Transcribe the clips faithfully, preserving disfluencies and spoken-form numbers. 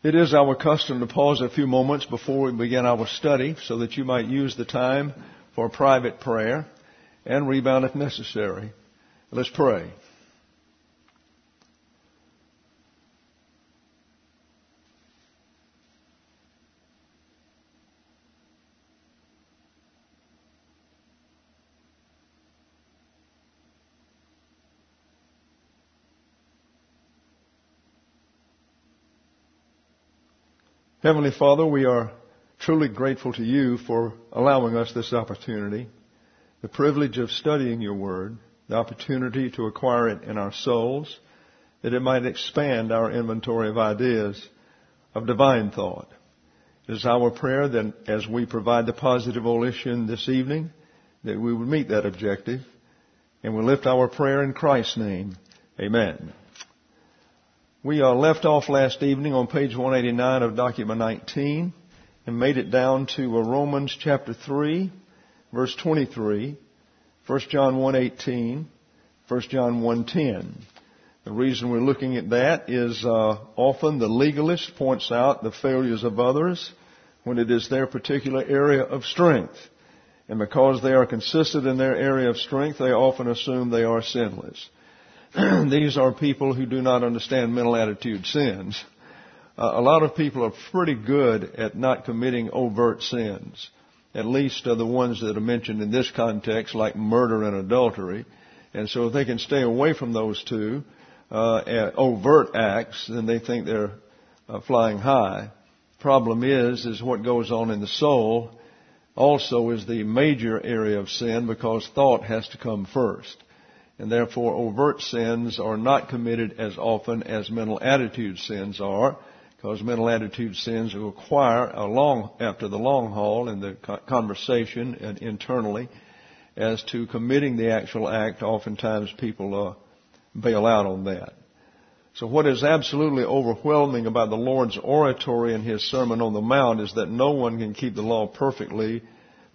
It is our custom to pause a few moments before we begin our study so that you might use the time for private prayer and rebound if necessary. Let's pray. Heavenly Father, we are truly grateful to you for allowing us this opportunity, the privilege of studying your word, the opportunity to acquire it in our souls, that it might expand our inventory of ideas of divine thought. It is our prayer that as we provide the positive volition this evening, that we would meet that objective, and we lift our prayer in Christ's name. Amen. We uh, left off last evening on page one eighty-nine of document nineteen and made it down to uh, Romans chapter three, verse twenty-three, First John one eighteen, First John one ten. The reason we're looking at that is uh, often the legalist points out the failures of others when it is their particular area of strength. And because they are consistent in their area of strength, they often assume they are sinless. These are people who do not understand mental attitude sins. Uh, a lot of people are pretty good at not committing overt sins, at least uh, the ones that are mentioned in this context, like murder and adultery. And so if they can stay away from those two uh, overt acts, then they think they're uh, flying high. Problem is, is what goes on in the soul also is the major area of sin, because thought has to come first. And therefore, overt sins are not committed as often as mental attitude sins are, because mental attitude sins require a long, after the long haul in the conversation and internally, as to committing the actual act. Oftentimes people uh, bail out on that. So what is absolutely overwhelming about the Lord's oratory and His Sermon on the Mount is that no one can keep the law perfectly,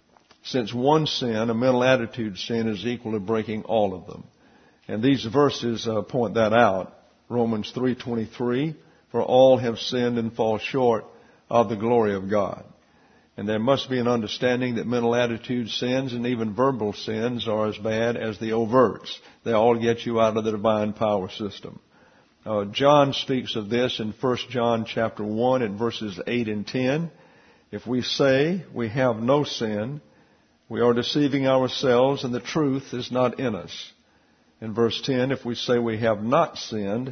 since one sin, a mental attitude sin, is equal to breaking all of them. And these verses uh, point that out. Romans three twenty-three, for all have sinned and fall short of the glory of God. And there must be an understanding that mental attitude sins and even verbal sins are as bad as the overts. They all get you out of the divine power system. Uh, John speaks of this in First John chapter one at verses eight and ten. If we say we have no sin, we are deceiving ourselves, and the truth is not in us. In verse ten, if we say we have not sinned,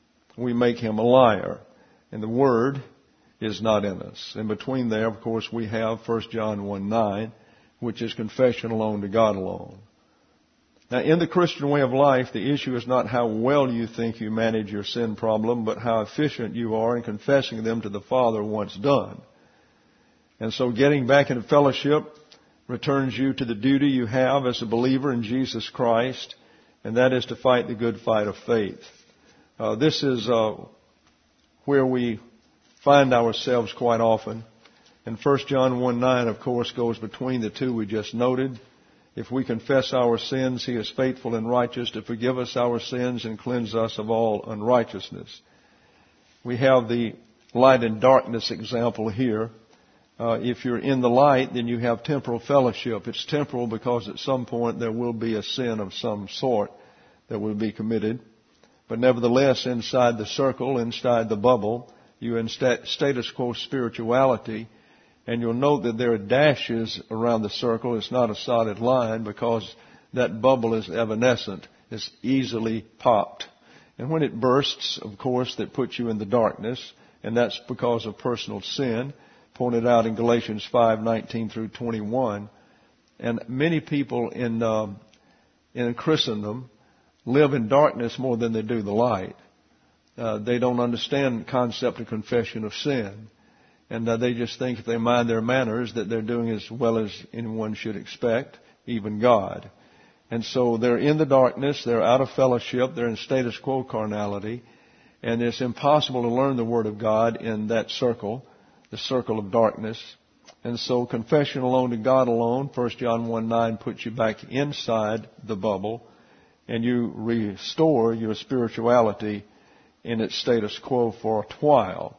we make him a liar, and the word is not in us. In between there, of course, we have First John one nine, which is confession alone to God alone. Now, in the Christian way of life, the issue is not how well you think you manage your sin problem, but how efficient you are in confessing them to the Father once done. And so getting back into fellowship returns you to the duty you have as a believer in Jesus Christ, and that is to fight the good fight of faith. Uh, this is uh, where we find ourselves quite often. And First John one nine, of course, goes between the two we just noted. If we confess our sins, He is faithful and righteous to forgive us our sins and cleanse us of all unrighteousness. We have the light and darkness example here. Uh, if you're in the light, then you have temporal fellowship. It's temporal because at some point there will be a sin of some sort that will be committed. But nevertheless, inside the circle, inside the bubble, you're in stat- status quo spirituality. And you'll note that there are dashes around the circle. It's not a solid line because that bubble is evanescent. It's easily popped. And when it bursts, of course, that puts you in the darkness. And that's because of personal sin, pointed out in Galatians five nineteen through twenty-one. And many people in um, in Christendom live in darkness more than they do the light. Uh, they don't understand the concept of confession of sin. And uh, they just think if they mind their manners that they're doing as well as anyone should expect, even God. And so they're in the darkness, they're out of fellowship, they're in status quo carnality, and it's impossible to learn the Word of God in that circle, the circle of darkness. And so confession alone to God alone, First John one nine, puts you back inside the bubble, and you restore your spirituality in its status quo for a while.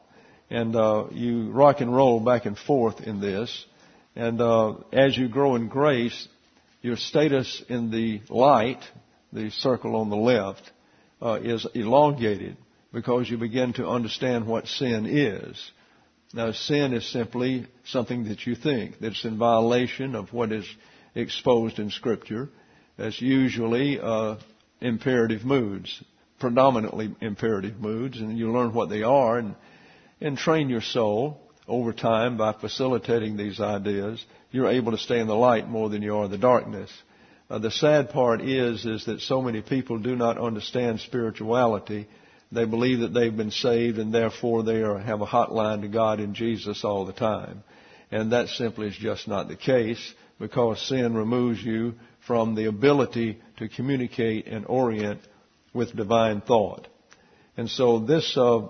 And uh, you rock and roll back and forth in this. And uh, as you grow in grace, your status in the light, the circle on the left, uh, is elongated because you begin to understand what sin is. Now, sin is simply something that you think that's in violation of what is exposed in Scripture. That's usually uh, imperative moods, predominantly imperative moods, and you learn what they are and, and train your soul over time by facilitating these ideas. You're able to stay in the light more than you are in the darkness. Uh, the sad part is, is that so many people do not understand spirituality. They believe that they've been saved and therefore they are, have a hotline to God in Jesus all the time. And that simply is just not the case, because sin removes you from the ability to communicate and orient with divine thought. And so this, uh,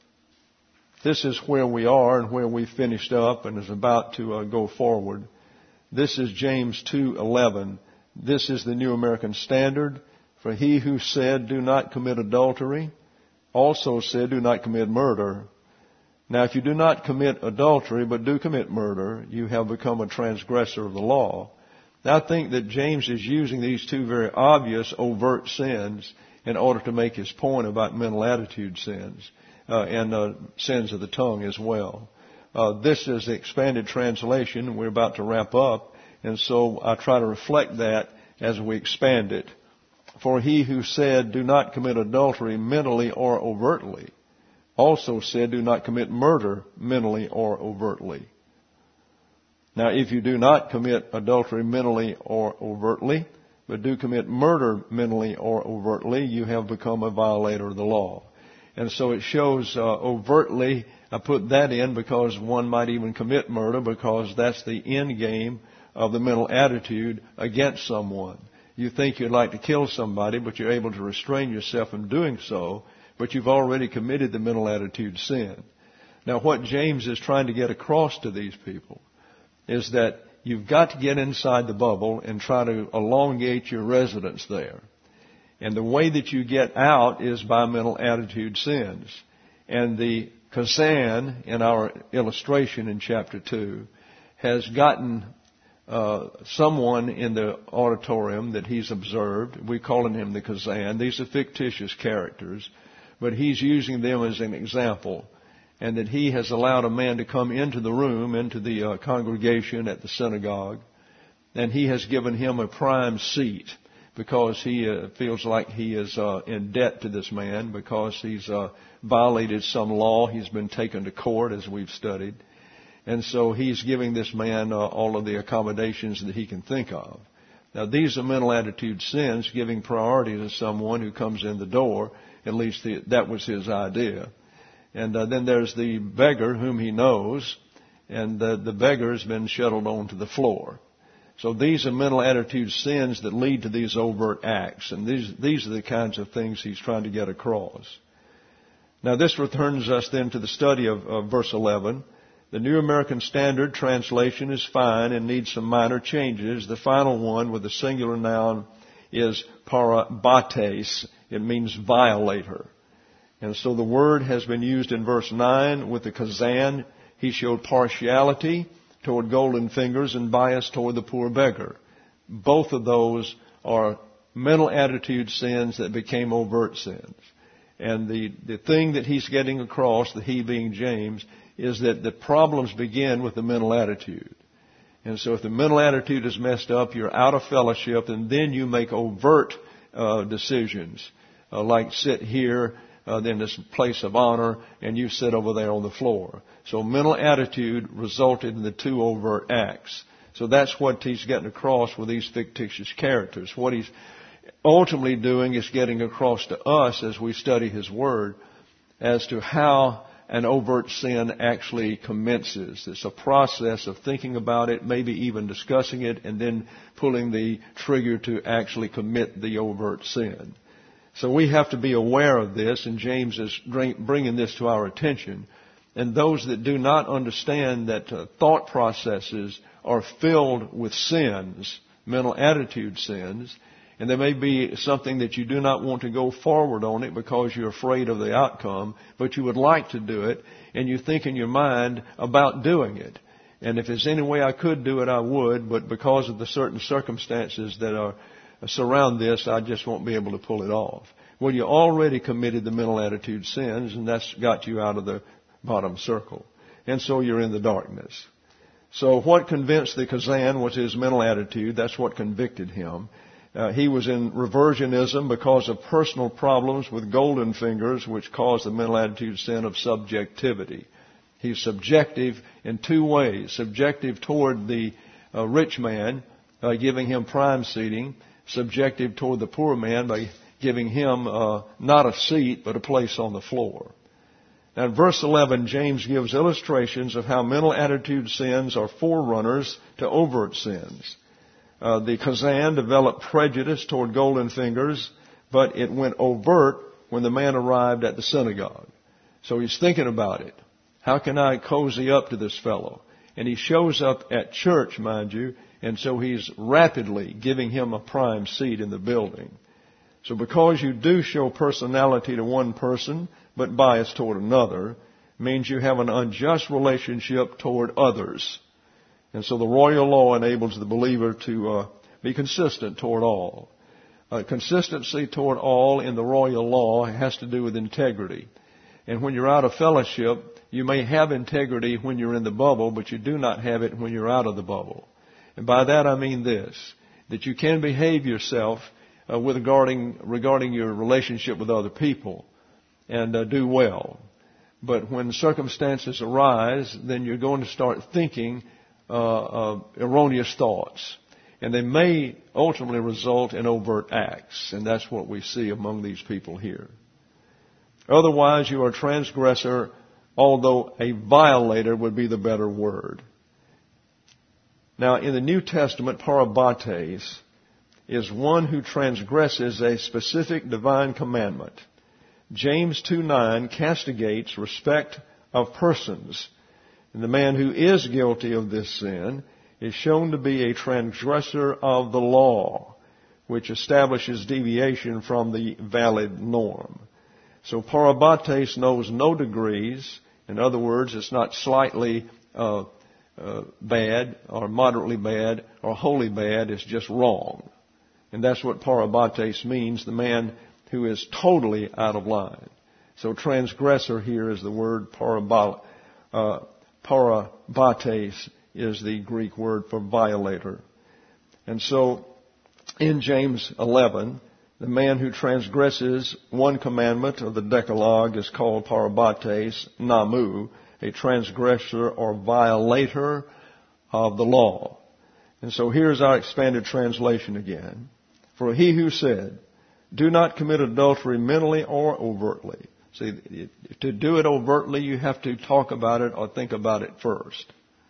this is where we are and where we finished up and is about to uh, go forward. This is James two eleven. This is the New American Standard. For he who said, do not commit adultery, also said, do not commit murder. Now, if you do not commit adultery, but do commit murder, you have become a transgressor of the law. Now, I think that James is using these two very obvious, overt sins in order to make his point about mental attitude sins, uh, and uh, sins of the tongue as well. Uh, this is the expanded translation. We're about to wrap up, and so I try to reflect that as we expand it. For he who said, do not commit adultery mentally or overtly, also said, do not commit murder mentally or overtly. Now, if you do not commit adultery mentally or overtly, but do commit murder mentally or overtly, you have become a violator of the law. And so it shows uh, overtly, I put that in because one might even commit murder, because that's the end game of the mental attitude against someone. You think you'd like to kill somebody, but you're able to restrain yourself from doing so, but you've already committed the mental attitude sin. Now, what James is trying to get across to these people is that you've got to get inside the bubble and try to elongate your residence there. And the way that you get out is by mental attitude sins. And the Kazan, in our illustration in chapter two, has gotten uh, someone in the auditorium that he's observed. We're calling him the Kazan. These are fictitious characters, but he's using them as an example. And that he has allowed a man to come into the room, into the uh, congregation at the synagogue, and he has given him a prime seat because he uh, feels like he is uh, in debt to this man because he's uh, violated some law. He's been taken to court, as we've studied. And so he's giving this man uh, all of the accommodations that he can think of. Now, these are mental attitude sins, giving priority to someone who comes in the door. At least the, that was his idea. And uh, then there's the beggar whom he knows, and uh, the beggar has been shuttled onto the floor. So these are mental attitude sins that lead to these overt acts, and these these are the kinds of things he's trying to get across. Now, this returns us then to the study of, of verse eleven. The New American Standard translation is fine and needs some minor changes. The final one with the singular noun is parabates. It means violator. And so the word has been used in verse nine with the Kazan. He showed partiality toward golden fingers and bias toward the poor beggar. Both of those are mental attitude sins that became overt sins. And the, the thing that he's getting across, the he being James, is that the problems begin with the mental attitude. And so if the mental attitude is messed up, you're out of fellowship, and then you make overt uh, decisions, uh, like sit here, Uh, in this place of honor, and you sit over there on the floor. So mental attitude resulted in the two overt acts. So that's what he's getting across with these fictitious characters. What he's ultimately doing is getting across to us as we study his word as to how an overt sin actually commences. It's a process of thinking about it, maybe even discussing it, and then pulling the trigger to actually commit the overt sin. So we have to be aware of this, and James is bringing this to our attention. And those that do not understand that uh, thought processes are filled with sins, mental attitude sins, And there may be something that you do not want to go forward on it because you're afraid of the outcome, but you would like to do it, and you think in your mind about doing it. And if there's any way I could do it, I would, but because of the certain circumstances that are surround this, I just won't be able to pull it off. Well, you already committed the mental attitude sins, and that's got you out of the bottom circle. And so you're in the darkness. So what convinced the Kazan was his mental attitude. That's what convicted him. Uh, he was in reversionism because of personal problems with golden fingers, which caused the mental attitude sin of subjectivity. He's subjective in two ways. Subjective toward the uh, rich man, uh, giving him prime seating. Subjective toward the poor man by giving him uh, not a seat, but a place on the floor. Now in verse eleven, James gives illustrations of how mental attitude sins are forerunners to overt sins. Uh, the Kazan developed prejudice toward golden fingers, but it went overt when the man arrived at the synagogue. So he's thinking about it. How can I cozy up to this fellow? And he shows up at church, mind you, and so he's rapidly giving him a prime seat in the building. So because you do show personality to one person, but bias toward another, means you have an unjust relationship toward others. And so the royal law enables the believer to uh, be consistent toward all. Uh, consistency toward all in the royal law has to do with integrity. And when you're out of fellowship, you may have integrity when you're in the bubble, but you do not have it when you're out of the bubble. And by that I mean this, that you can behave yourself uh, with regarding, regarding your relationship with other people and uh, do well. But when circumstances arise, then you're going to start thinking uh, uh, erroneous thoughts. And they may ultimately result in overt acts. And that's what we see among these people here. Otherwise, you are a transgressor, although a violator would be the better word. Now, in the New Testament, parabates is one who transgresses a specific divine commandment. James two nine castigates respect of persons. And the man who is guilty of this sin is shown to be a transgressor of the law, which establishes deviation from the valid norm. So parabates knows no degrees. In other words, it's not slightly uh, uh, bad or moderately bad or wholly bad. It's just wrong. And that's what parabates means, the man who is totally out of line. So transgressor here is the word parabal, uh, parabates is the Greek word for violator. And so in James eleven, the man who transgresses one commandment of the Decalogue is called parabates, namu, a transgressor or violator of the law. And so here's our expanded translation again. For he who said, do not commit adultery mentally or overtly. See, to do it overtly, you have to talk about it or think about it first.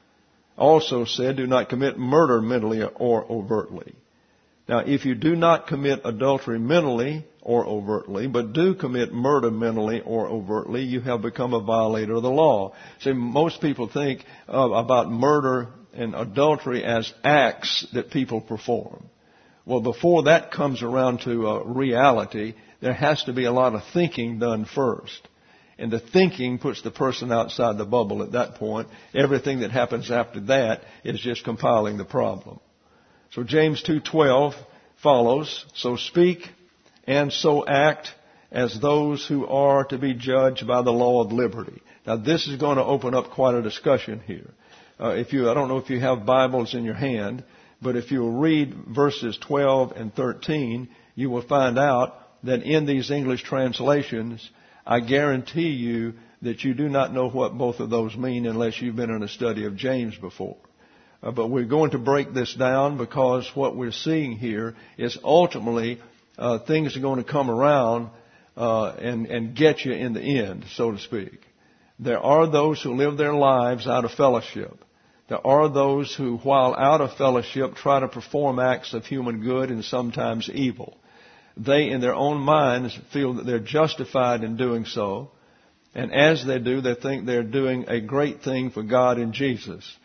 Also said, do not commit murder mentally or overtly. Now, if you do not commit adultery mentally or overtly, but do commit murder mentally or overtly, you have become a violator of the law. See, most people think uh, about murder and adultery as acts that people perform. Well, before that comes around to uh, reality, there has to be a lot of thinking done first. And the thinking puts the person outside the bubble at that point. Everything that happens after that is just compiling the problem. So James two twelve follows, so speak and so act as those who are to be judged by the law of liberty. Now this is going to open up quite a discussion here. Uh, if you, I don't know if you have Bibles in your hand, but if you'll read verses twelve and thirteen, you will find out that in these English translations, I guarantee you that you do not know what both of those mean unless you've been in a study of James before. Uh, but we're going to break this down because what we're seeing here is ultimately uh, things are going to come around uh, and, and get you in the end, so to speak. There are those who live their lives out of fellowship. There are those who, while out of fellowship, try to perform acts of human good and sometimes evil. They, in their own minds, feel that they're justified in doing so. And as they do, they think they're doing a great thing for God and Jesus.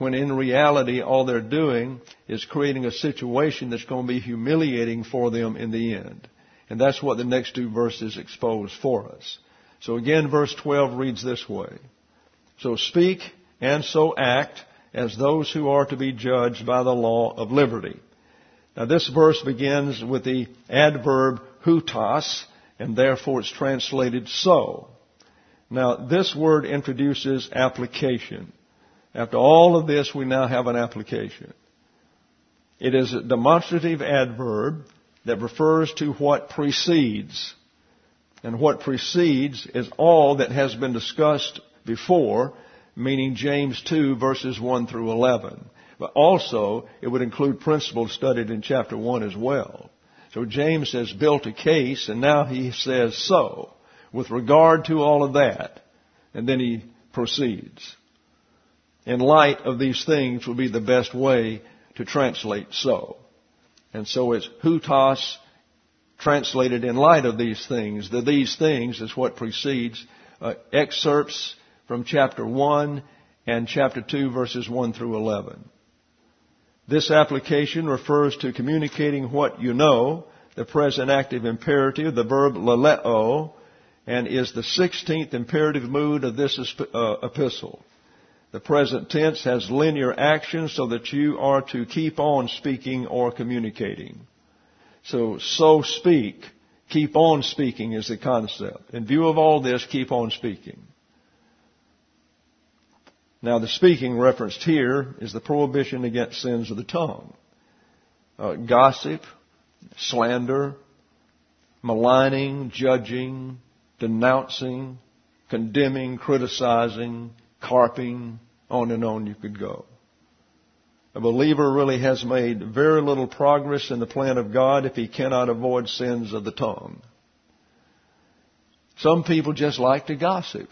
when in reality all they're doing is creating a situation that's going to be humiliating for them in the end. And that's what the next two verses expose for us. So again, verse twelve reads this way. So speak and so act as those who are to be judged by the law of liberty. Now this verse begins with the adverb hutas, and therefore it's translated so. Now this word introduces application. After all of this, we now have an application. It is a demonstrative adverb that refers to what precedes. And what precedes is all that has been discussed before, meaning James two verses one through eleven. But also, it would include principles studied in chapter one as well. So James has built a case, and now he says so, with regard to all of that. And then he proceeds. In light of these things would be the best way to translate so. And so it's hutas translated in light of these things. The these things is what precedes uh, excerpts from chapter one and chapter two verses one through eleven. This application refers to communicating what you know, the present active imperative, the verb laleo, and is the sixteenth imperative mood of this uh, epistle. The present tense has linear action so that you are to keep on speaking or communicating. So, so speak, keep on speaking is the concept. In view of all this, keep on speaking. Now, the speaking referenced here is the prohibition against sins of the tongue. Uh, gossip, slander, maligning, judging, denouncing, condemning, criticizing, carping, on and on you could go. A believer really has made very little progress in the plan of God if he cannot avoid sins of the tongue. Some people just like to gossip.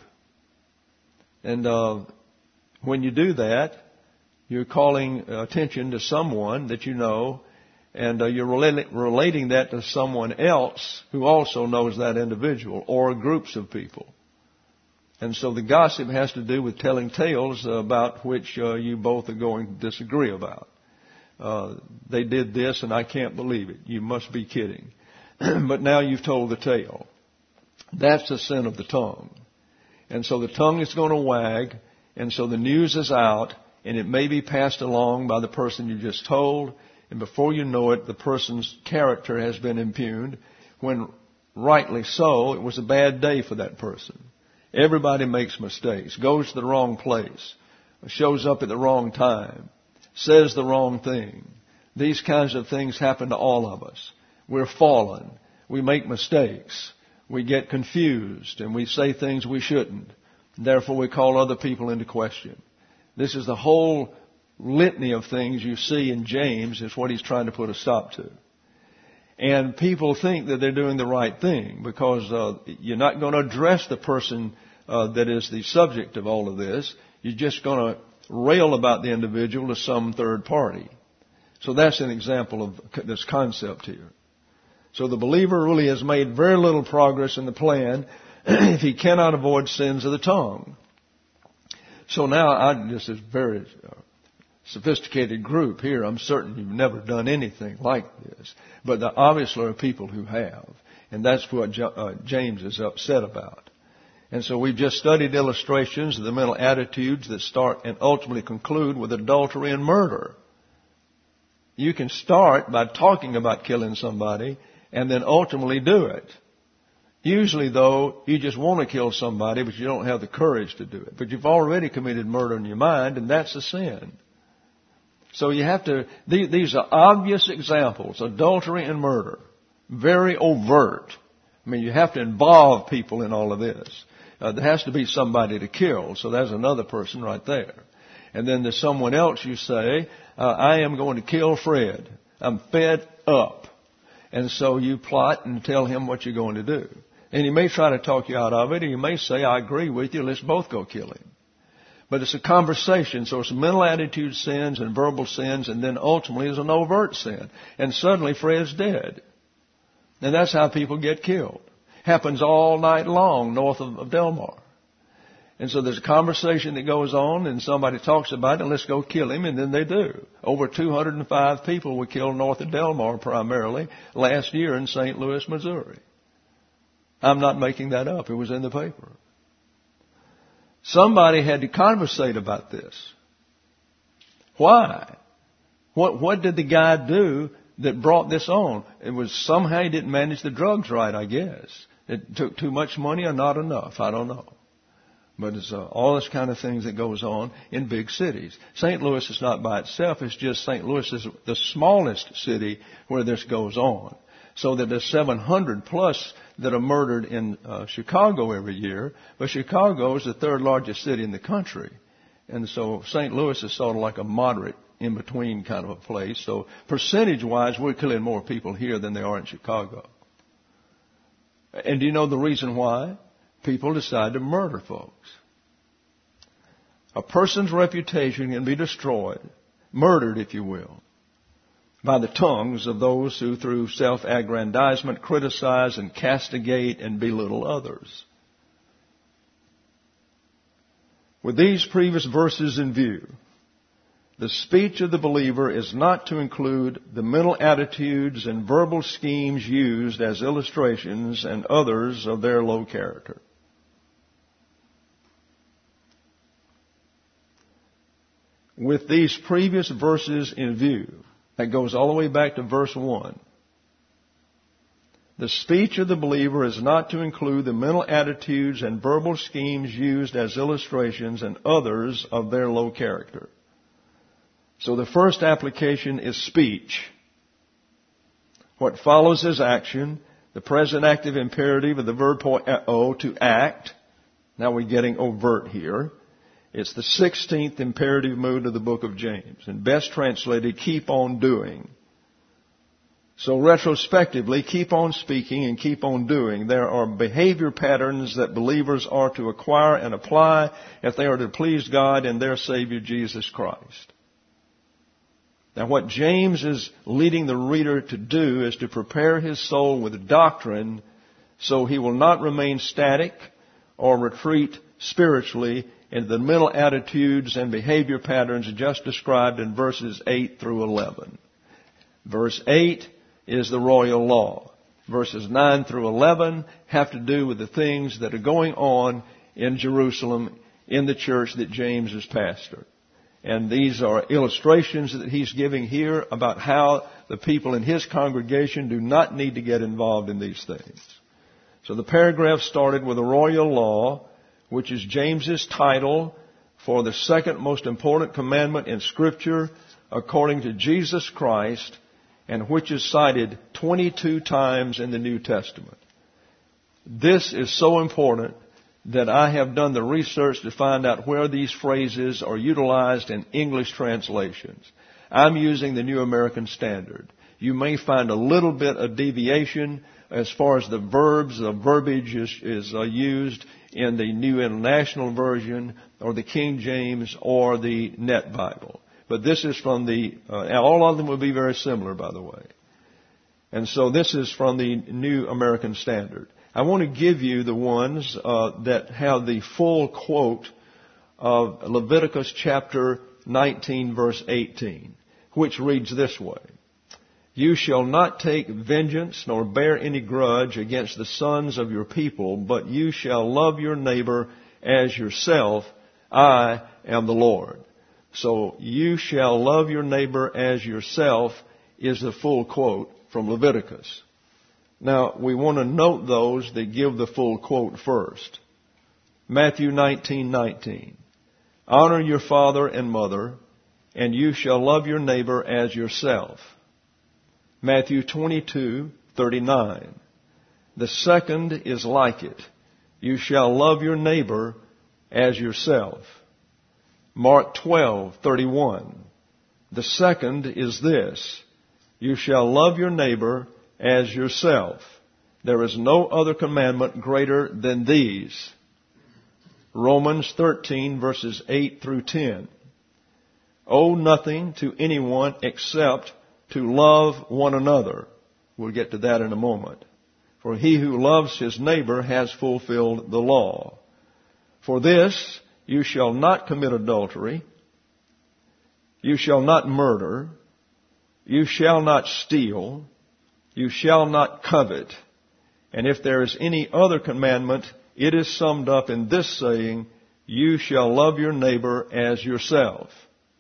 And uh, when you do that, you're calling attention to someone that you know, and uh, you're relating, relating that to someone else who also knows that individual or groups of people. And so the gossip has to do with telling tales about which uh, you both are going to disagree about. Uh, they did this and I can't believe it. You must be kidding. But now you've told the tale. That's the sin of the tongue. And so the tongue is going to wag, and so the news is out, and it may be passed along by the person you just told, and before you know it, the person's character has been impugned, when rightly so, it was a bad day for that person. Everybody makes mistakes, goes to the wrong place, shows up at the wrong time, says the wrong thing. These kinds of things happen to all of us. We're fallen. We make mistakes. We get confused, and we say things we shouldn't. Therefore, we call other people into question. This is the whole litany of things you see in James is what he's trying to put a stop to. And people think that they're doing the right thing because uh, you're not going to address the person uh, that is the subject of all of this. You're just going to rail about the individual to some third party. So that's an example of this concept here. So the believer really has made very little progress in the plan if he cannot avoid sins of the tongue. So now, I, this is very uh, sophisticated group here. I'm certain you've never done anything like this. But there obviously are people who have. And that's what uh, James is upset about. And so we've just studied illustrations of the mental attitudes that start and ultimately conclude with adultery and murder. You can start by talking about killing somebody and then ultimately do it. Usually, though, you just want to kill somebody, but you don't have the courage to do it. But you've already committed murder in your mind, and that's a sin. So you have to, these are obvious examples, adultery and murder. Very overt. I mean, you have to involve people in all of this. Uh, there has to be somebody to kill, so there's another person right there. And then there's someone else you say, uh, I am going to kill Fred. I'm fed up. And so you plot and tell him what you're going to do. And he may try to talk you out of it, or you may say, I agree with you, let's both go kill him. But it's a conversation, so it's mental attitude sins and verbal sins, and then ultimately is an overt sin. And suddenly Fred's dead. And that's how people get killed. Happens all night long north of, of Delmar. And so there's a conversation that goes on, and somebody talks about it, and let's go kill him, and then they do. Over two hundred five people were killed north of Delmar primarily last year in Saint Louis, Missouri. I'm not making that up. It was in the paper. Somebody had to conversate about this. Why? What, what did the guy do that brought this on? It was somehow he didn't manage the drugs right, I guess. It took too much money or not enough. I don't know. But it's uh, all this kind of things that goes on in big cities. Saint Louis is not by itself. It's just Saint Louis is the smallest city where this goes on. So that there's seven hundred plus that are murdered in uh, Chicago every year. But Chicago is the third largest city in the country. And so Saint Louis is sort of like a moderate in-between kind of a place. So percentage-wise, we're killing more people here than they are in Chicago. And do you know the reason why? People decide to murder folks. A person's reputation can be destroyed, murdered, if you will, by the tongues of those who, through self-aggrandizement, criticize and castigate and belittle others. With these previous verses in view, the speech of the believer is not to include the mental attitudes and verbal schemes used as illustrations and others of their low character. With these previous verses in view, that goes all the way back to verse one. The speech of the believer is not to include the mental attitudes and verbal schemes used as illustrations and others of their low character. So the first application is speech. What follows is action. The present active imperative of the verb poeo, to act. Now we're getting overt here. It's the sixteenth imperative mood of the book of James, and best translated, keep on doing. So retrospectively, keep on speaking and keep on doing. There are behavior patterns that believers are to acquire and apply if they are to please God and their Savior Jesus Christ. Now what James is leading the reader to do is to prepare his soul with doctrine so he will not remain static or retreat spiritually into the mental attitudes and behavior patterns just described in verses eight through eleven. Verse eight is the royal law. Verses nine through eleven have to do with the things that are going on in Jerusalem in the church that James is pastor. And these are illustrations that he's giving here about how the people in his congregation do not need to get involved in these things. So the paragraph started with the royal law, which is James's title for the second most important commandment in Scripture according to Jesus Christ, and which is cited twenty-two times in the New Testament. This is so important that I have done the research to find out where these phrases are utilized in English translations. I'm using the New American Standard. You may find a little bit of deviation as far as the verbs, the verbiage is, is uh, used in the New International Version or the King James or the Net Bible. But this is from the, uh, all of them will be very similar, by the way. And so this is from the New American Standard. I want to give you the ones uh, that have the full quote of Leviticus chapter nineteen, verse eighteen, which reads this way. You shall not take vengeance nor bear any grudge against the sons of your people, but you shall love your neighbor as yourself. I am the Lord. So you shall love your neighbor as yourself is the full quote from Leviticus. Now, we want to note those that give the full quote first. Matthew nineteen nineteen. Honor your father and mother, and you shall love your neighbor as yourself. Matthew twenty-two thirty-nine. The second is like it. You shall love your neighbor as yourself. Mark twelve thirty-one. The second is this. You shall love your neighbor as yourself. There is no other commandment greater than these. Romans thirteen verses eight through ten. Owe nothing to anyone except to love one another. We'll get to that in a moment. For he who loves his neighbor has fulfilled the law. For this, you shall not commit adultery. You shall not murder. You shall not steal. You shall not covet. And if there is any other commandment, it is summed up in this saying, you shall love your neighbor as yourself.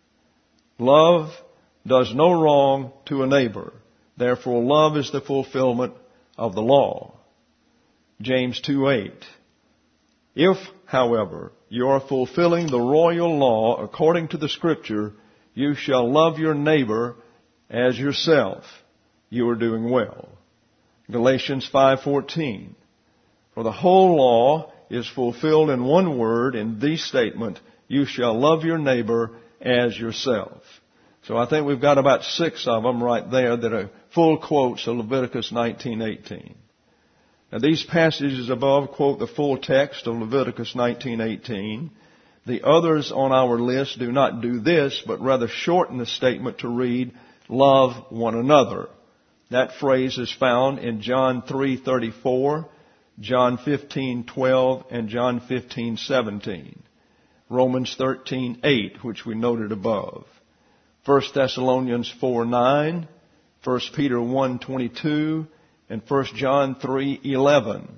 Love does no wrong to a neighbor. Therefore, love is the fulfillment of the law. James two eight. If, however, you are fulfilling the royal law according to the Scripture, you shall love your neighbor as yourself. You are doing well. Galatians five fourteen. For the whole law is fulfilled in one word, in the statement, you shall love your neighbor as yourself. So I think we've got about six of them right there that are full quotes of Leviticus nineteen eighteen. Now these passages above quote the full text of Leviticus nineteen eighteen. The others on our list do not do this, but rather shorten the statement to read, love one another. That phrase is found in John three thirty-four, John fifteen twelve, and John fifteen seventeen. Romans thirteen eight, which we noted above. First Thessalonians four nine, First Peter one twenty-two, and First John three eleven.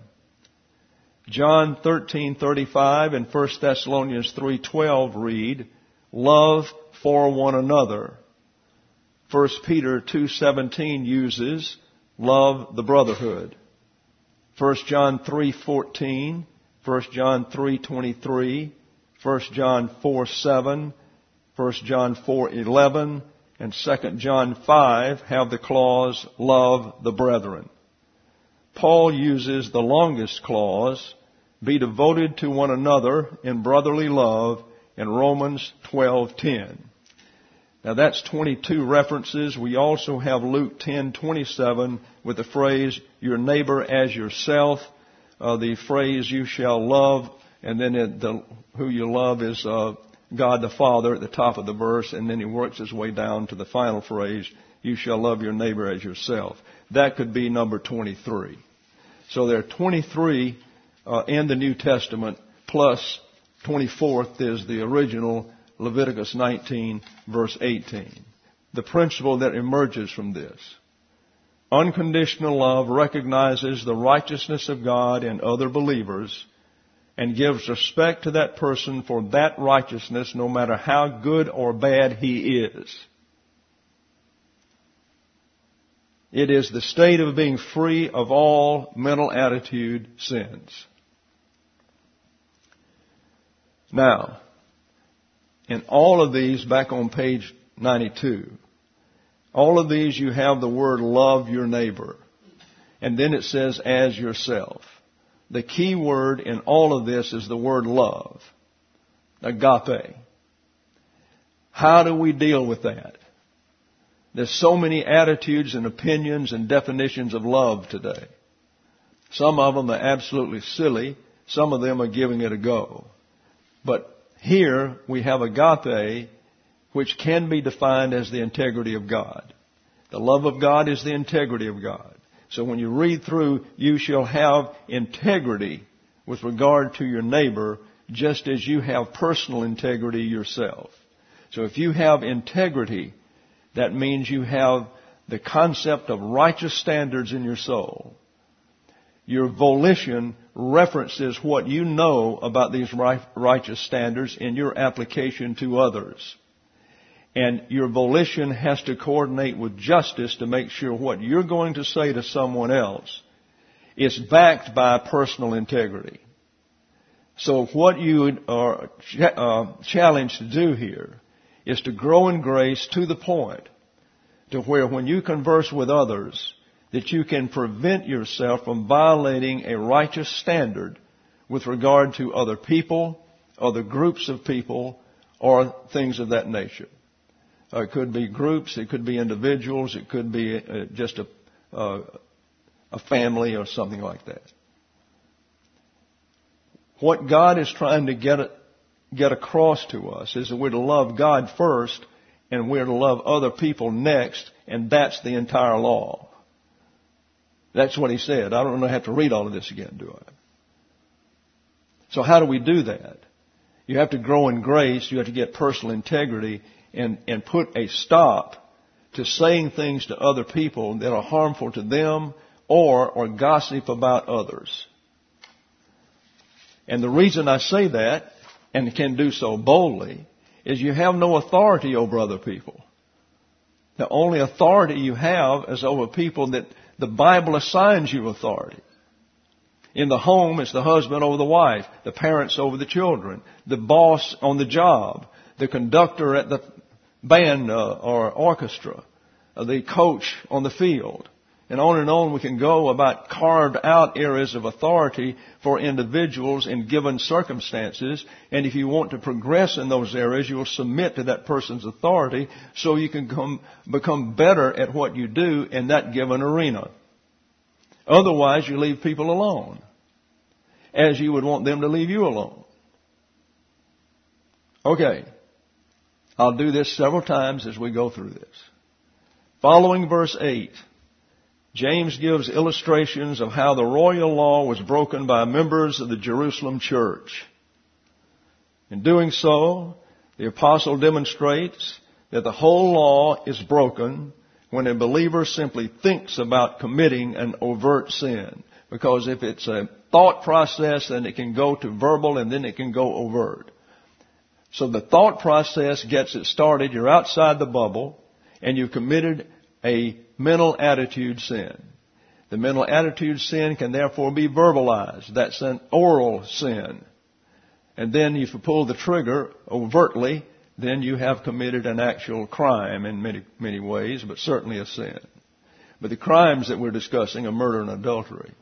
John thirteen thirty-five and First Thessalonians three twelve read, love for one another. First Peter two seventeen uses, love the brotherhood. First John three fourteen, First John three twenty-three, First John four seven, First John four eleven, and Second John five have the clause, love the brethren. Paul uses the longest clause, be devoted to one another in brotherly love, in Romans twelve ten. Now that's twenty-two references. We also have Luke ten twenty-seven with the phrase, your neighbor as yourself. Uh, the phrase, you shall love, and then it, the, who you love is uh, God the Father at the top of the verse, and then he works his way down to the final phrase, you shall love your neighbor as yourself. That could be number twenty-three. So there are twenty-three uh, in the New Testament, plus twenty-fourth is the original Leviticus nineteen, verse eighteen. The principle that emerges from this. Unconditional love recognizes the righteousness of God in other believers and gives respect to that person for that righteousness no matter how good or bad he is. It is the state of being free of all mental attitude sins. Now, in all of these, back on page ninety-two, all of these you have the word love your neighbor. And then it says as yourself. The key word in all of this is the word love. Agape. How do we deal with that? There's so many attitudes and opinions and definitions of love today. Some of them are absolutely silly. Some of them are giving it a go. But here we have agape, which can be defined as the integrity of God. The love of God is the integrity of God. So when you read through, you shall have integrity with regard to your neighbor, just as you have personal integrity yourself. So if you have integrity, that means you have the concept of righteous standards in your soul. Your volition references what you know about these righteous standards in your application to others. And your volition has to coordinate with justice to make sure what you're going to say to someone else is backed by personal integrity. So what you are uh, challenged to do here is to grow in grace to the point to where when you converse with others, that you can prevent yourself from violating a righteous standard with regard to other people, other groups of people, or things of that nature. Uh, it could be groups, it could be individuals, it could be uh, just a, uh, a family or something like that. What God is trying to get it, get across to us is that we're to love God first and we're to love other people next, and that's the entire law. That's what he said. I don't have to read all of this again, do I? So how do we do that? You have to grow in grace. You have to get personal integrity and, and put a stop to saying things to other people that are harmful to them or, or gossip about others. And the reason I say that, and can do so boldly, is you have no authority over other people. The only authority you have is over people that the Bible assigns you authority. In the home, it's the husband over the wife, the parents over the children, the boss on the job, the conductor at the band uh, or orchestra, uh, the coach on the field. And on and on we can go about carved out areas of authority for individuals in given circumstances. And if you want to progress in those areas, you'll submit to that person's authority so you can come, become better at what you do in that given arena. Otherwise, you leave people alone, as you would want them to leave you alone. Okay. I'll do this several times as we go through this. Following verse eight, James gives illustrations of how the royal law was broken by members of the Jerusalem church. In doing so, the apostle demonstrates that the whole law is broken when a believer simply thinks about committing an overt sin. Because if it's a thought process, then it can go to verbal and then it can go overt. So the thought process gets it started. You're outside the bubble and you've committed a mental attitude sin. The mental attitude sin can therefore be verbalized. That's an oral sin. And then if you pull the trigger overtly, then you have committed an actual crime in many, many ways, but certainly a sin. But the crimes that we're discussing are murder and adultery.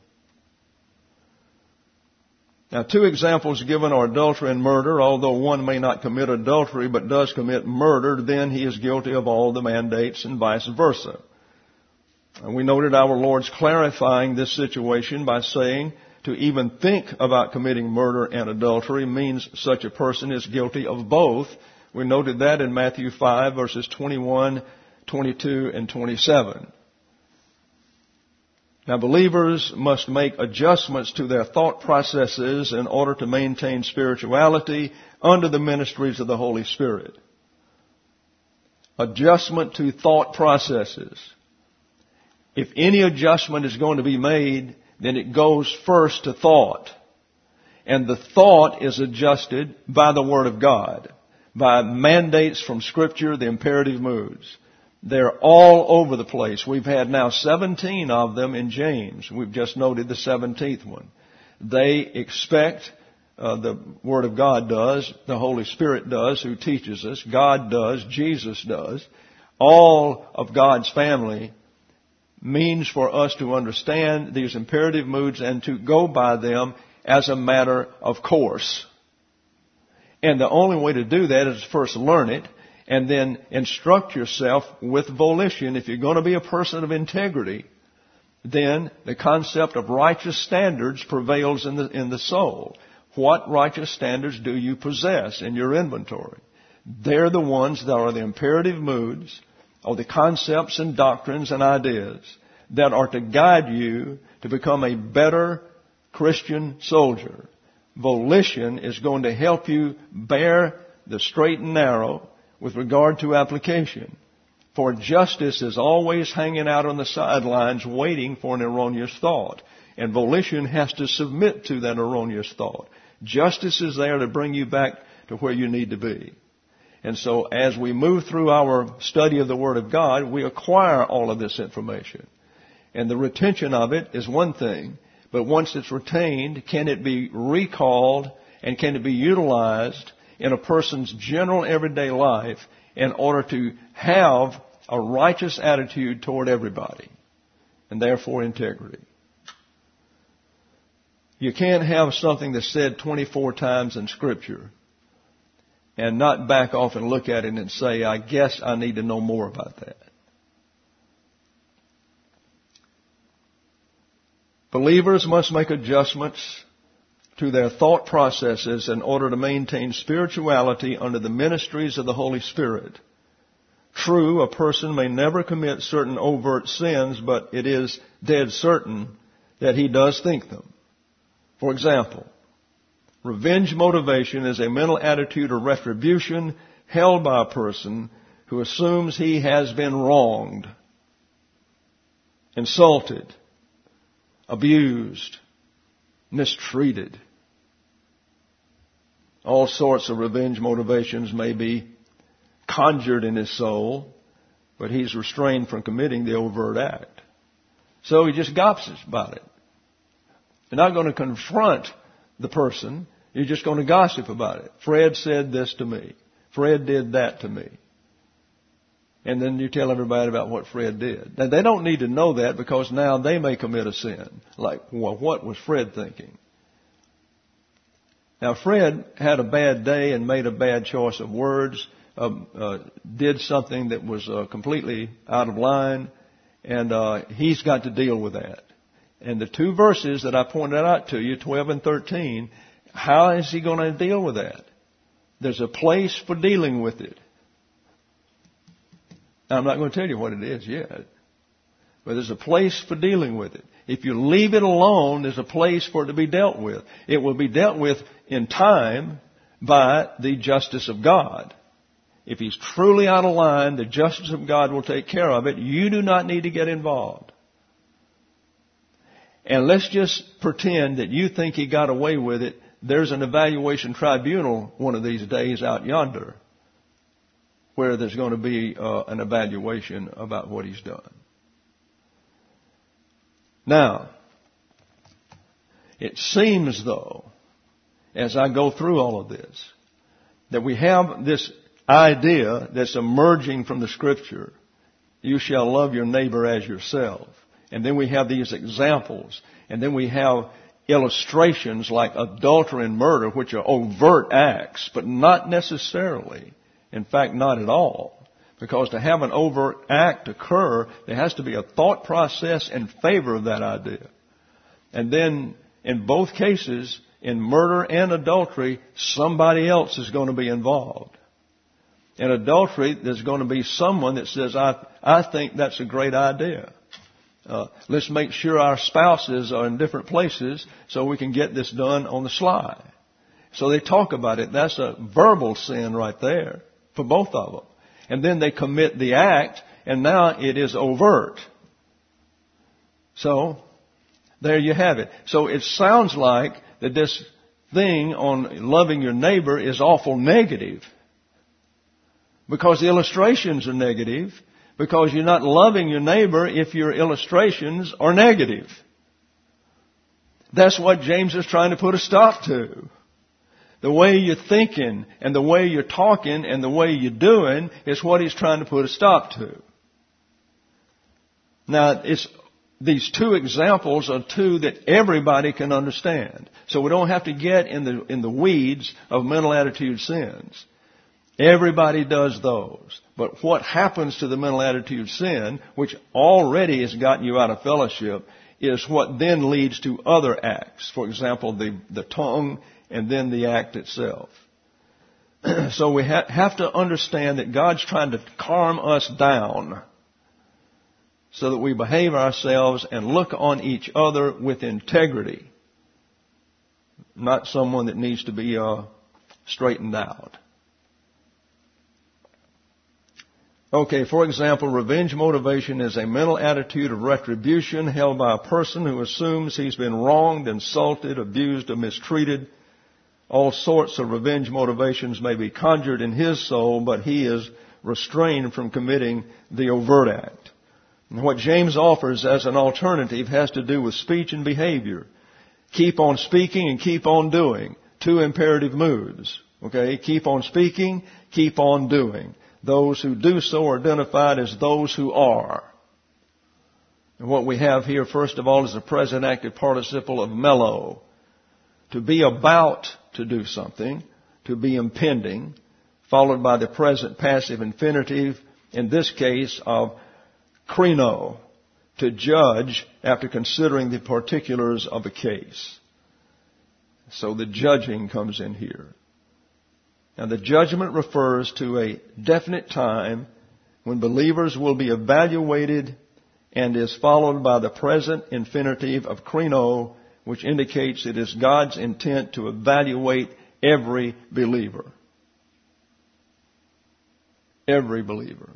Now, two examples given are adultery and murder. Although one may not commit adultery but does commit murder, then he is guilty of all the mandates and vice versa. And we noted our Lord's clarifying this situation by saying to even think about committing murder and adultery means such a person is guilty of both. We noted that in Matthew five, verses twenty-one, twenty-two, and twenty-seven. Now, believers must make adjustments to their thought processes in order to maintain spirituality under the ministries of the Holy Spirit. Adjustment to thought processes. If any adjustment is going to be made, then it goes first to thought. And the thought is adjusted by the Word of God, by mandates from Scripture, the imperative moods. They're all over the place. We've had now seventeen of them in James. We've just noted the seventeenth one. They expect, uh, the Word of God does, the Holy Spirit does, who teaches us, God does, Jesus does. All of God's family means for us to understand these imperative moods and to go by them as a matter of course. And the only way to do that is first learn it and then instruct yourself with volition. If you're going to be a person of integrity, then the concept of righteous standards prevails in the, in the soul. What righteous standards do you possess in your inventory? They're the ones that are the imperative moods, or the concepts and doctrines and ideas that are to guide you to become a better Christian soldier. Volition is going to help you bear the straight and narrow with regard to application. For justice is always hanging out on the sidelines waiting for an erroneous thought. And volition has to submit to that erroneous thought. Justice is there to bring you back to where you need to be. And so as we move through our study of the Word of God, we acquire all of this information. And the retention of it is one thing. But once it's retained, can it be recalled and can it be utilized in a person's general everyday life in order to have a righteous attitude toward everybody and therefore integrity? You can't have something that's said twenty-four times in Scripture and not back off and look at it and say, I guess I need to know more about that. Believers must make adjustments to their thought processes in order to maintain spirituality under the ministries of the Holy Spirit. True, a person may never commit certain overt sins, but it is dead certain that he does think them. For example, Revenge motivation is a mental attitude of retribution held by a person who assumes he has been wronged, insulted, abused, mistreated. All sorts of revenge motivations may be conjured in his soul, but he's restrained from committing the overt act. So he just gossips about it. You're not going to confront the person. You're just going to gossip about it. Fred said this to me. Fred did that to me. And then you tell everybody about what Fred did. Now, they don't need to know that because now they may commit a sin. Like, well, what was Fred thinking? Now, Fred had a bad day and made a bad choice of words, uh, uh, did something that was uh, completely out of line, and uh, he's got to deal with that. And the two verses that I pointed out to you, twelve and thirteen, how is he going to deal with that? There's a place for dealing with it. Now, I'm not going to tell you what it is yet, but there's a place for dealing with it. If you leave it alone, there's a place for it to be dealt with. It will be dealt with in time by the justice of God. If he's truly out of line, the justice of God will take care of it. You do not need to get involved. And let's just pretend that you think he got away with it. There's an evaluation tribunal one of these days out yonder where there's going to be uh, an evaluation about what he's done. Now, it seems, though, as I go through all of this, that we have this idea that's emerging from the Scripture. You shall love your neighbor as yourself. And then we have these examples. And then we have illustrations like adultery and murder, which are overt acts, but not necessarily. In fact, not at all. Because to have an overt act occur, there has to be a thought process in favor of that idea. And then, in both cases, in murder and adultery, somebody else is going to be involved. In adultery, there's going to be someone that says, I, I think that's a great idea. Uh, let's make sure our spouses are in different places so we can get this done on the sly. So they talk about it. That's a verbal sin right there for both of them. And then they commit the act, and now it is overt. So, there you have it. So it sounds like that this thing on loving your neighbor is awful negative. Because the illustrations are negative. Because you're not loving your neighbor if your illustrations are negative. That's what James is trying to put a stop to. The way you're thinking and the way you're talking and the way you're doing is what he's trying to put a stop to. Now, it's, these two examples are two that everybody can understand. So we don't have to get in the, in the weeds of mental attitude sins. Everybody does those. But what happens to the mental attitude sin, which already has gotten you out of fellowship, is what then leads to other acts. For example, the, the tongue and then the act itself. So we ha- have to understand that God's trying to calm us down so that we behave ourselves and look on each other with integrity. Not someone that needs to be uh, straightened out. Okay, for example, revenge motivation is a mental attitude of retribution held by a person who assumes he's been wronged, insulted, abused, or mistreated. All sorts of revenge motivations may be conjured in his soul, but he is restrained from committing the overt act. And what James offers as an alternative has to do with speech and behavior. Keep on speaking and keep on doing. Two imperative moods. Okay, keep on speaking, keep on doing. Those who do so are identified as those who are. And what we have here, first of all, is the present active participle of mello. To be about to do something, to be impending, followed by the present passive infinitive, in this case of krino, to judge after considering the particulars of a case. So the judging comes in here. Now, the judgment refers to a definite time when believers will be evaluated and is followed by the present infinitive of krino, which indicates it is God's intent to evaluate every believer. Every believer.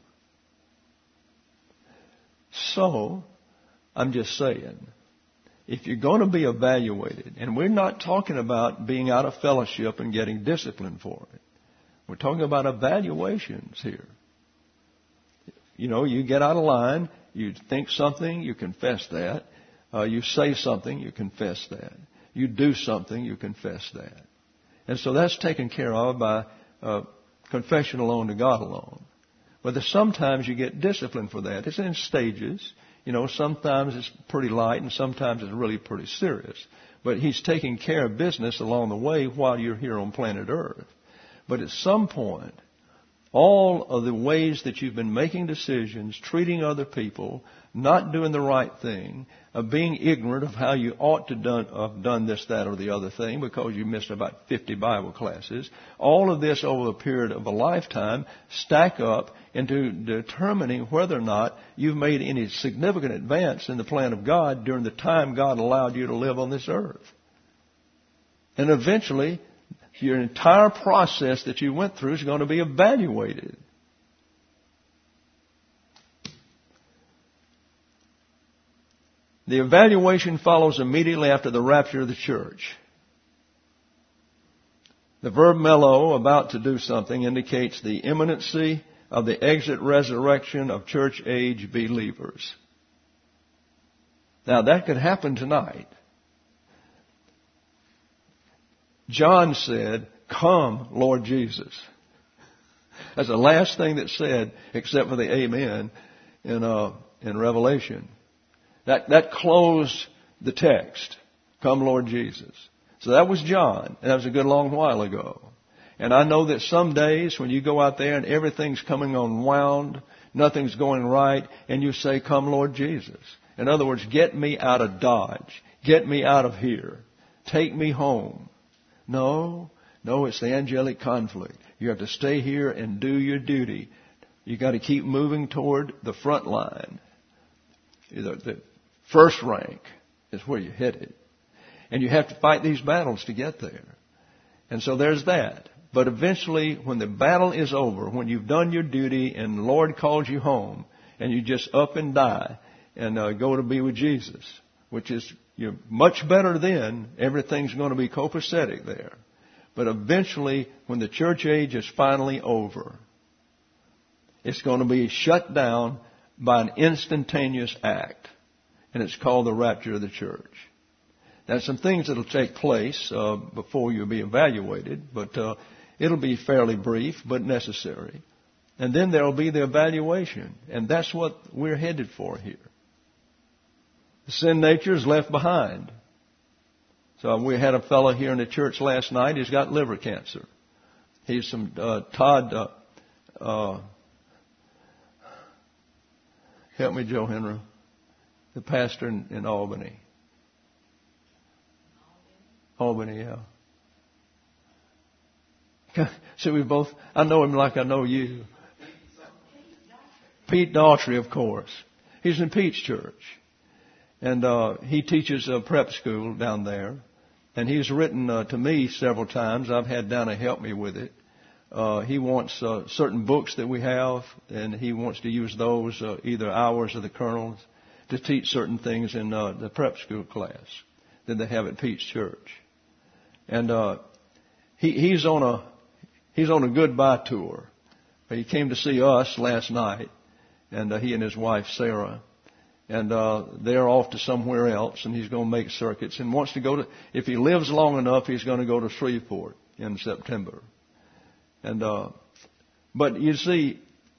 So, I'm just saying, if you're going to be evaluated, and we're not talking about being out of fellowship and getting disciplined for it. We're talking about evaluations here. You know, you get out of line, you think something, you confess that. Uh, you say something, you confess that. You do something, you confess that. And so that's taken care of by uh, confession alone to God alone. But sometimes you get disciplined for that. It's in stages. You know, sometimes it's pretty light and sometimes it's really pretty serious. But He's taking care of business along the way while you're here on planet Earth. But at some point, all of the ways that you've been making decisions, treating other people, not doing the right thing, of being ignorant of how you ought to done, have done this, that, or the other thing because you missed about fifty Bible classes, all of this over a period of a lifetime stack up into determining whether or not you've made any significant advance in the plan of God during the time God allowed you to live on this earth. And eventually, your entire process that you went through is going to be evaluated. The evaluation follows immediately after the rapture of the church. The verb mello, about to do something, indicates the imminency of the exit resurrection of church age believers. Now that could happen tonight. John said, "Come, Lord Jesus." That's the last thing that's said, except for the amen in uh, in Revelation. That that closed the text. Come, Lord Jesus. So that was John, and that was a good long while ago. And I know that some days when you go out there and everything's coming unwound, nothing's going right, and you say, "Come, Lord Jesus." In other words, get me out of Dodge. Get me out of here. Take me home. No, no, it's the angelic conflict. You have to stay here and do your duty. You got to keep moving toward the front line. The, the first rank is where you're headed. And you have to fight these battles to get there. And so there's that. But eventually, when the battle is over, when you've done your duty and the Lord calls you home, and you just up and die and uh, go to be with Jesus, which is you're much better then, everything's going to be copacetic there. But eventually, when the church age is finally over, it's going to be shut down by an instantaneous act. And it's called the rapture of the church. Now, some things that will take place uh, before you'll be evaluated, but uh, it'll be fairly brief, but necessary. And then there will be the evaluation. And that's what we're headed for here. The sin nature is left behind. So we had a fellow here in the church last night. He's got liver cancer. He's some uh, Todd. Uh, uh, help me, Joe Henry, the pastor in, in Albany. Albany, yeah. So we both. I know him like I know you. Pete Daughtry, of course. He's in Pete's church. And uh, he teaches a prep school down there. And he's written uh, to me several times. I've had Donna help me with it. Uh, he wants uh, certain books that we have, and he wants to use those, uh, either ours or the Colonel's, to teach certain things in uh, the prep school class that they have at Pete's church. And uh, he, he's on a he's on a goodbye tour. He came to see us last night, and uh, he and his wife Sarah. And uh, they're off to somewhere else, and he's going to make circuits and wants to go to, if he lives long enough, he's going to go to Shreveport in September. And, uh, but you see,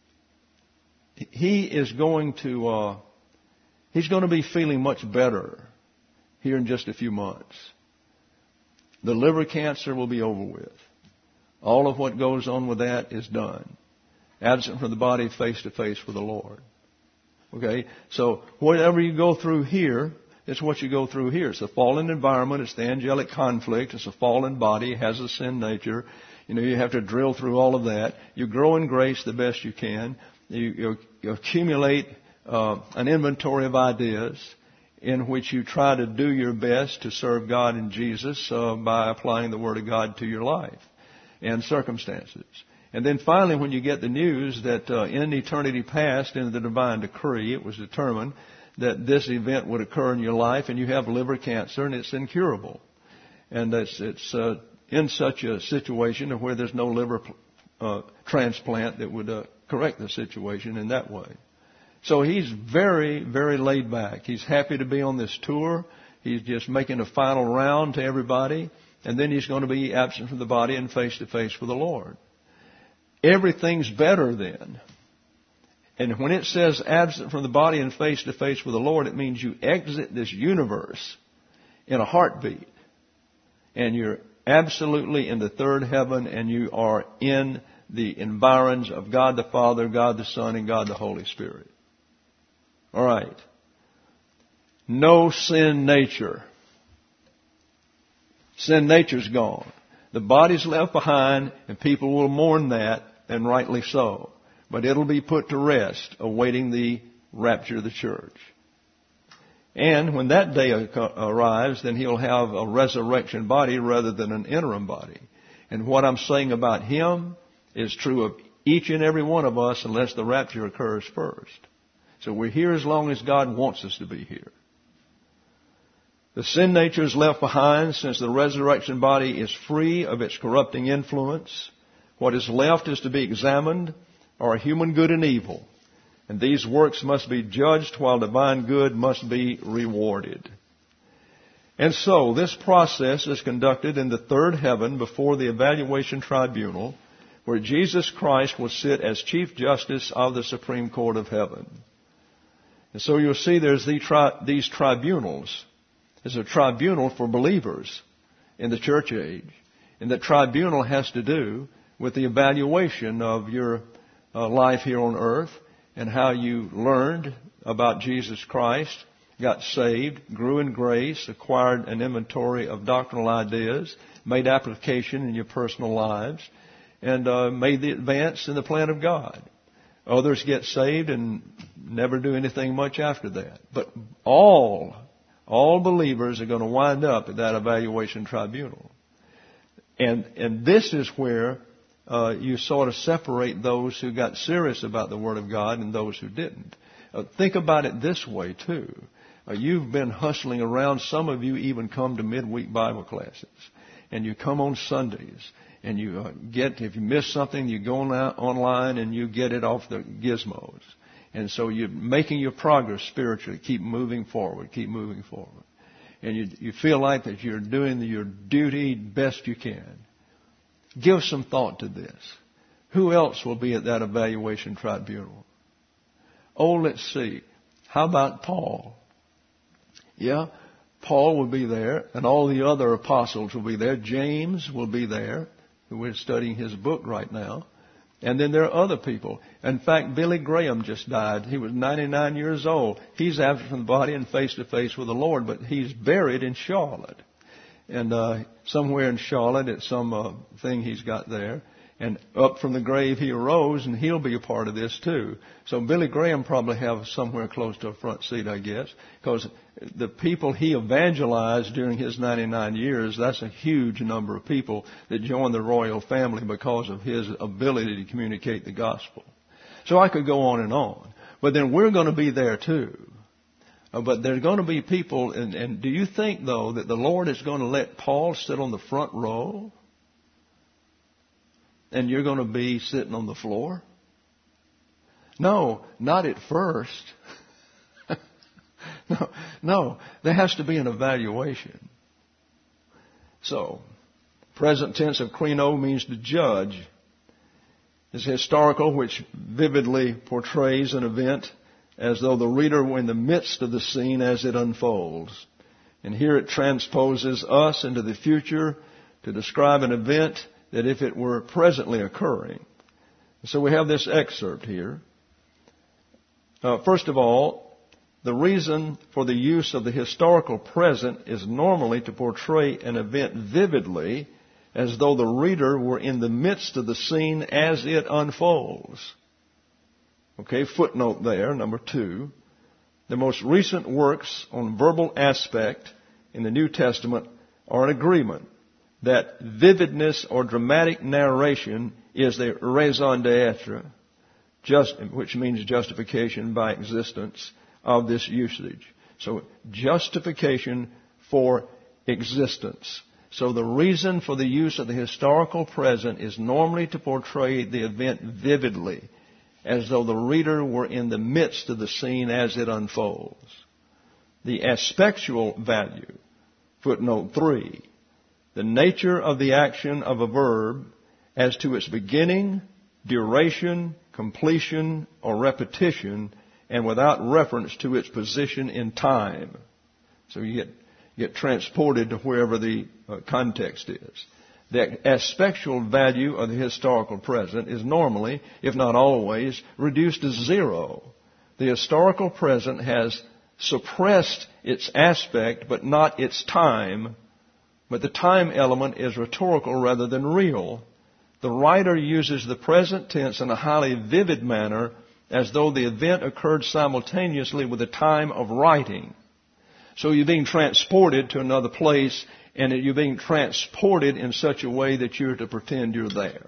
he is going to, uh, he's going to be feeling much better here in just a few months. The liver cancer will be over with. All of what goes on with that is done. Absent from the body, face to face with the Lord. Okay, so whatever you go through here, it's what you go through here. It's a fallen environment. It's the angelic conflict. It's a fallen body. It has a sin nature. You know, you have to drill through all of that. You grow in grace the best you can. You, you, you accumulate uh, an inventory of ideas, in which you try to do your best to serve God and Jesus uh, by applying the Word of God to your life and circumstances. And then finally, when you get the news that uh, in eternity past, in the divine decree, it was determined that this event would occur in your life, and you have liver cancer, and it's incurable. And it's, it's uh, in such a situation where there's no liver uh, transplant that would uh, correct the situation in that way. So he's very, very laid back. He's happy to be on this tour. He's just making a final round to everybody, and then he's going to be absent from the body and face to face with the Lord. Everything's better then. And when it says absent from the body and face to face with the Lord, it means you exit this universe in a heartbeat. And you're absolutely in the third heaven, and you are in the environs of God the Father, God the Son, and God the Holy Spirit. All right. No sin nature. Sin nature's gone. The body's left behind, and people will mourn that, and rightly so. But it'll be put to rest, awaiting the rapture of the church. And when that day arrives, then he'll have a resurrection body rather than an interim body. And what I'm saying about him is true of each and every one of us unless the rapture occurs first. So we're here as long as God wants us to be here. The sin nature is left behind since the resurrection body is free of its corrupting influence. What is left is to be examined are human good and evil. And these works must be judged while divine good must be rewarded. And so this process is conducted in the third heaven before the evaluation tribunal, where Jesus Christ will sit as Chief Justice of the Supreme Court of Heaven. And so you'll see there's the tri- these tribunals. There's a tribunal for believers in the church age. And the tribunal has to do with the evaluation of your uh, life here on earth and how you learned about Jesus Christ, got saved, grew in grace, acquired an inventory of doctrinal ideas, made application in your personal lives, and uh, made the advance in the plan of God. Others get saved and never do anything much after that. But all, all believers are going to wind up at that evaluation tribunal. And, and this is where uh, you sort of separate those who got serious about the Word of God and those who didn't. Uh, think about it this way, too. Uh, you've been hustling around. Some of you even come to midweek Bible classes. And you come on Sundays. And you uh, get, if you miss something, you go on out, online and you get it off the gizmos. And so you're making your progress spiritually. Keep moving forward. Keep moving forward. And you, you feel like that you're doing your duty best you can. Give some thought to this. Who else will be at that evaluation tribunal? Oh, let's see. How about Paul? Yeah, Paul will be there, and all the other apostles will be there. James will be there. We're studying his book right now. And then there are other people. In fact, Billy Graham just died. He was ninety-nine years old. He's absent from the body and face to face with the Lord, but he's buried in Charlotte. And uh, somewhere in Charlotte, at some uh, thing he's got there. And up from the grave he arose, and he'll be a part of this too. So Billy Graham probably have somewhere close to a front seat, I guess, because the people he evangelized during his ninety-nine years, that's a huge number of people that joined the royal family because of his ability to communicate the gospel. So I could go on and on. But then we're going to be there too. Uh, but there's going to be people, and, and do you think, though, that the Lord is going to let Paul sit on the front row? And you're going to be sitting on the floor? No, not at first. no, no, there has to be an evaluation. So, present tense of krino means to judge. It's historical, which vividly portrays an event as though the reader were in the midst of the scene as it unfolds. And here it transposes us into the future to describe an event that if it were presently occurring. So we have this excerpt here. Uh, first of all, the reason for the use of the historical present is normally to portray an event vividly as though the reader were in the midst of the scene as it unfolds. Okay, footnote there, number two. The most recent works on verbal aspect in the New Testament are in agreement that vividness or dramatic narration is the raison d'etre, just, which means justification by existence of this usage. So justification for existence. So the reason for the use of the historical present is normally to portray the event vividly, as though the reader were in the midst of the scene as it unfolds. The aspectual value, footnote three, the nature of the action of a verb as to its beginning, duration, completion, or repetition, and without reference to its position in time. So you get, get transported to wherever the uh, context is. The aspectual value of the historical present is normally, if not always, reduced to zero. The historical present has suppressed its aspect, but not its time. But the time element is rhetorical rather than real. The writer uses the present tense in a highly vivid manner, as though the event occurred simultaneously with the time of writing. So you're being transported to another place, and you're being transported in such a way that you're to pretend you're there.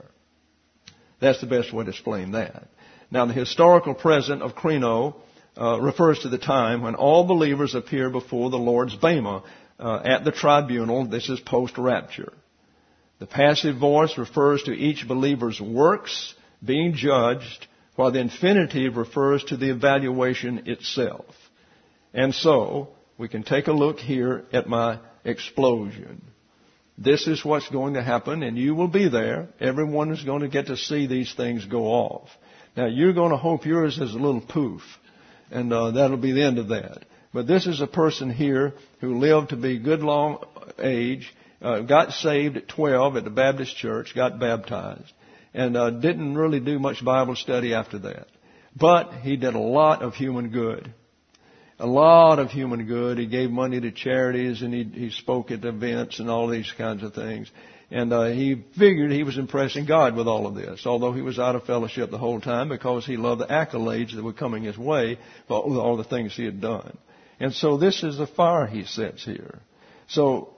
That's the best way to explain that. Now, the historical present of krino uh, refers to the time when all believers appear before the Lord's bema uh, at the tribunal. This is post-rapture. The passive voice refers to each believer's works being judged, while the infinitive refers to the evaluation itself. And so, we can take a look here at my explosion. This is what's going to happen, and you will be there. Everyone is going to get to see these things go off. Now, you're going to hope yours is a little poof, and uh, that'll be the end of that. But this is a person here who lived to be good long age, uh, got saved at twelve at the Baptist church, got baptized, and uh, didn't really do much Bible study after that. But he did a lot of human good. A lot of human good. He gave money to charities, and he, he spoke at events and all these kinds of things. And uh, he figured he was impressing God with all of this, although he was out of fellowship the whole time because he loved the accolades that were coming his way for all the things he had done. And so this is the fire he sets here. So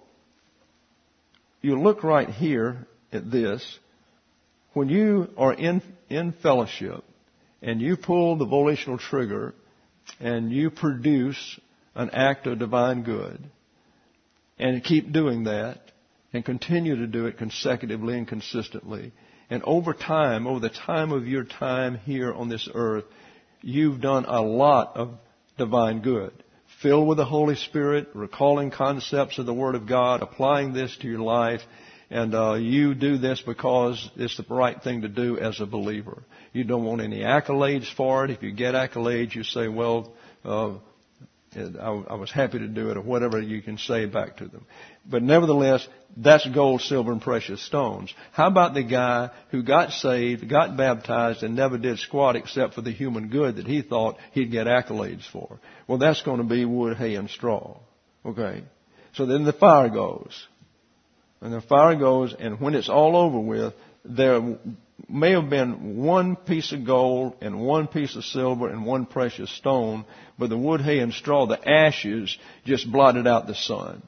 you look right here at this. When you are in, in fellowship and you pull the volitional trigger and you produce an act of divine good and keep doing that and continue to do it consecutively and consistently, and over time, over the time of your time here on this earth, you've done a lot of divine good. Filled with the Holy Spirit, recalling concepts of the Word of God, applying this to your life, and uh, you do this because it's the right thing to do as a believer. You don't want any accolades for it. If you get accolades, you say, well, uh, I, I was happy to do it, or whatever you can say back to them. But nevertheless, that's gold, silver, and precious stones. How about the guy who got saved, got baptized, and never did squat except for the human good that he thought he'd get accolades for? Well, that's going to be wood, hay, and straw. Okay? So then the fire goes. And the fire goes, and when it's all over with, there may have been one piece of gold and one piece of silver and one precious stone, but the wood, hay, and straw, the ashes, just blotted out the sun.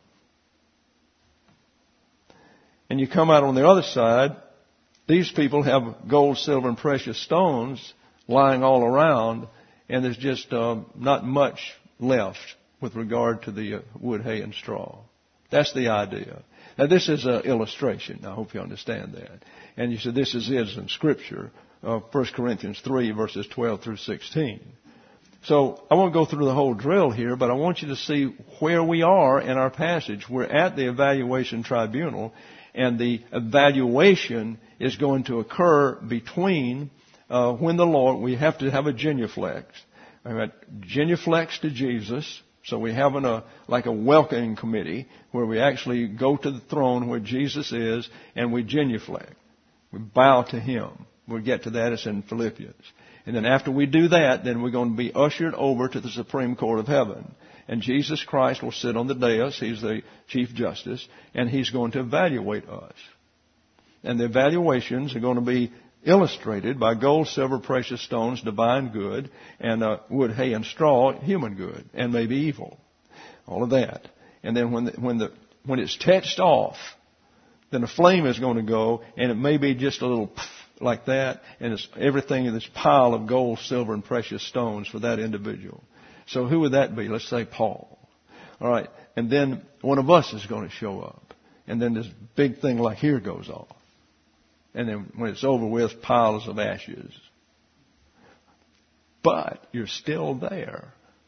And you come out on the other side, these people have gold, silver, and precious stones lying all around, and there's just uh, not much left with regard to the uh, wood, hay, and straw. That's the idea. Now, this is an illustration. I hope you understand that. And you said this is it in Scripture, uh, First Corinthians three, verses twelve through sixteen. So I won't go through the whole drill here, but I want you to see where we are in our passage. We're at the evaluation tribunal, and the evaluation is going to occur between uh, when the Lord, we have to have a genuflex. All right, genuflex to Jesus. So we have an, a, like a welcoming committee where we actually go to the throne where Jesus is and we genuflect. We bow to Him. We'll get to that. It's in Philippians. And then after we do that, then we're going to be ushered over to the Supreme Court of Heaven. And Jesus Christ will sit on the dais. He's the Chief Justice. And He's going to evaluate us. And the evaluations are going to be illustrated by gold, silver, precious stones, divine good, and uh, wood, hay, and straw, human good, and maybe evil. All of that. And then when the, when the when it's touched off, then a flame is going to go, and it may be just a little pff, like that, and it's everything in this pile of gold, silver, and precious stones for that individual. So who would that be? Let's say Paul. All right. And then one of us is going to show up. And then this big thing like here goes off. And then when it's over with, piles of ashes. But you're still there.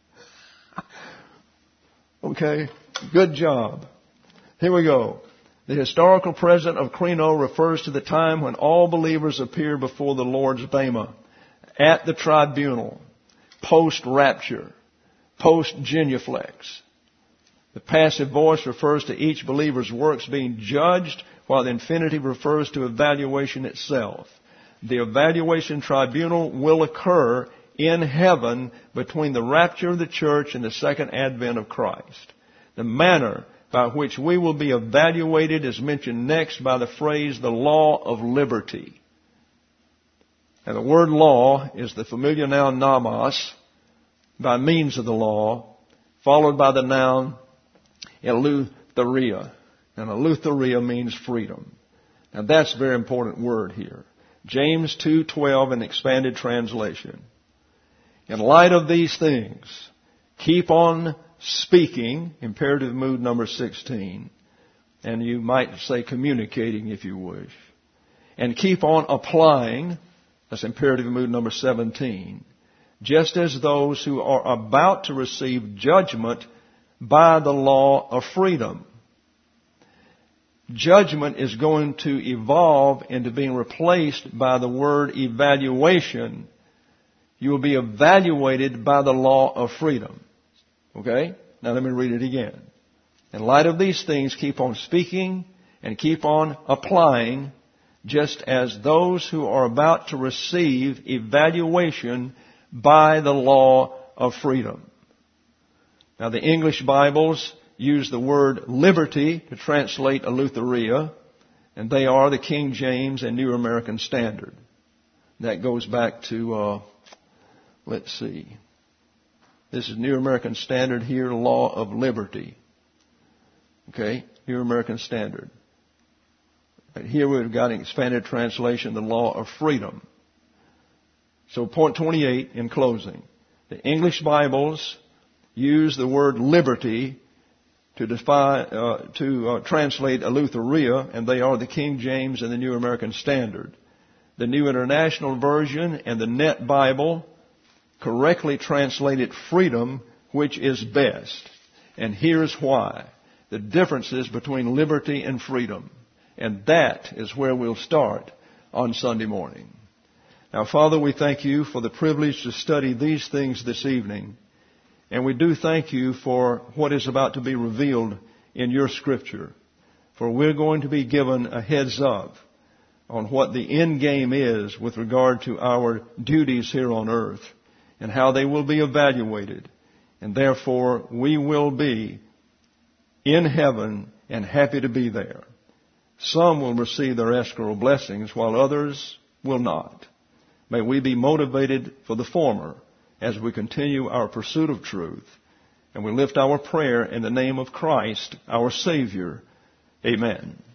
Okay. Good job. Here we go. The historical present of Krino refers to the time when all believers appear before the Lord's Bema, at the tribunal, post-rapture, post-genuflex. The passive voice refers to each believer's works being judged, while the infinitive refers to evaluation itself. The evaluation tribunal will occur in heaven between the rapture of the church and the second advent of Christ. The manner by which we will be evaluated is mentioned next by the phrase, the law of liberty. And the word law is the familiar noun nomos, by means of the law, followed by the noun eleutheria. And eleutheria means freedom. Now that's a very important word here. James two twelve in expanded translation. In light of these things, keep on speaking, imperative mood number sixteen, and you might say communicating if you wish, and keep on applying, that's imperative mood number seventeen, just as those who are about to receive judgment by the law of freedom. Judgment is going to evolve into being replaced by the word evaluation. You will be evaluated by the law of freedom. Okay? Now let me read it again. In light of these things, keep on speaking and keep on applying, just as those who are about to receive evaluation by the law of freedom. Now the English Bibles use the word liberty to translate eleutheria, and they are the King James and New American Standard. That goes back to, uh, let's see. This is New American Standard here, law of liberty. Okay, New American Standard. Right here we've got an expanded translation, the law of freedom. So point twenty-eight in closing. The English Bibles use the word liberty to define, uh, to uh, translate eleutheria, and they are the King James and the New American Standard. The New International Version and the Net Bible correctly translated freedom, which is best. And here's why. The differences between liberty and freedom. And that is where we'll start on Sunday morning. Now, Father, we thank you for the privilege to study these things this evening. And we do thank you for what is about to be revealed in your Scripture. For we're going to be given a heads up on what the end game is with regard to our duties here on earth and how they will be evaluated. And therefore, we will be in heaven and happy to be there. Some will receive their escrow blessings while others will not. May we be motivated for the former as we continue our pursuit of truth. And we lift our prayer in the name of Christ, our Savior. Amen.